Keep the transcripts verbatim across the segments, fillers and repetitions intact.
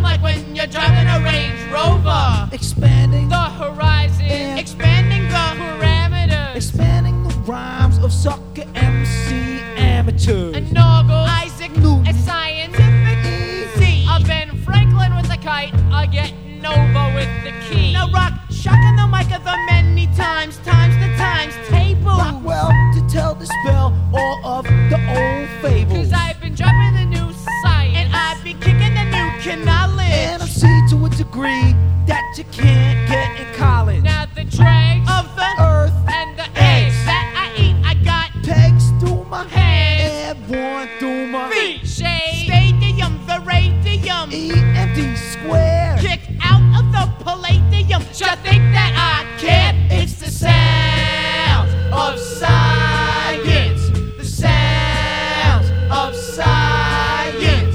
like when you're driving a Range Rover. Expanding the horizon, and expanding the parameters, expanding the rhymes of sucker M C amateurs. and Noggle, Isaac Newton, a scientific Z. A Ben Franklin with a kite, a getting over with the key. Now rock, shocking the mic of the many times, times the times table. Rockwell to tell the spell all of the old fables. Cause I've been dropping the new science, and I've been kicking the new knowledge. And I'm C to a degree that you can't get in college. Now the dregs Of the earth and the eggs that I eat, I got pegs through my hands, and one through my feet. Shade, stadium, the radium, E M D square. kick out of the palladium. Should think that I can't? It's the sounds of science. The sounds of science.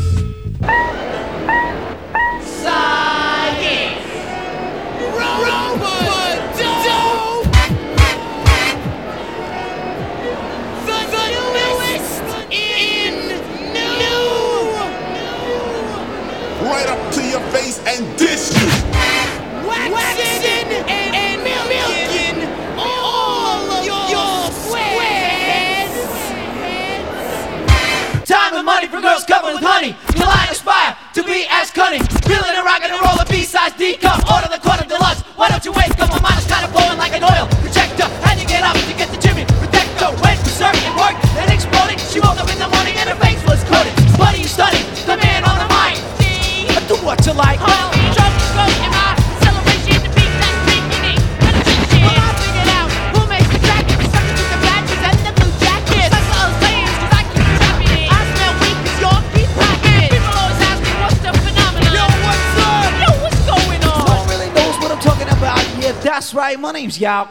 Science. Robo-dope. The, the newest in new. Right up to your face and dish you. Waxing and, and milking all of your squares. Time and money for girls covered with honey. Till I aspire to be as cunning. Feeling a rock and a roll a B-size D-cup. Order the quarter deluxe. Why don't you wait? Come on, mine is kind of blowing like an oil projector. Had to get up to get the Jimmy protector. Went to surf and work, then exploded. She woke up in the morning and her face was coated. Buddy, you studied the man on the mic. Do what you like. Huh? Drum goes in my celebration, the beat that's making it. Well, I figured out who makes the track. The suckers with the badges and the blue jackets. Cycle of sayings, cause I keep trapping it. I smell weak cause you're keep packing it. People always ask me what's the phenomenon. Yo, what's up? Yo, what's going No on? one really knows what I'm talking about. Yeah, that's right. My name's Yao.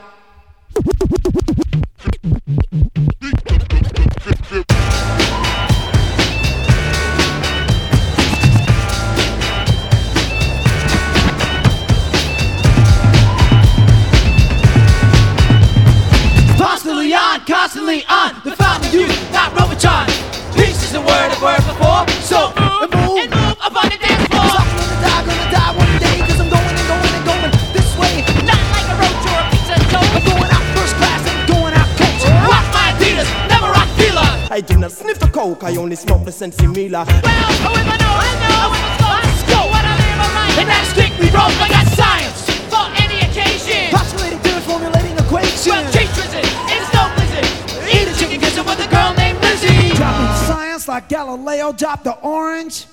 Constantly on, constantly on. The fountain youth, not Robotron. Peace is the word I've heard before. So move and move, And move up on the dance floor. Cause I'm gonna die, gonna die one day. Cause I'm going and going and going this way. Not like a roach or a pizza I'm toast. going out first class and going out coach. Rock my Adidas, never rock Fila. I do not sniff the coke, I only smoke the Sensi Mila. Well, oh, if I know, I know. Let's go. What I live on right. And that's strictly wrong. I got science for any occasion. Postulating theory, formulating equations. Well, cheat blizzard, it's no blizzard. Eat a chicken gizzard with a girl named Lizzie. Dropping science like Galileo dropped the orange.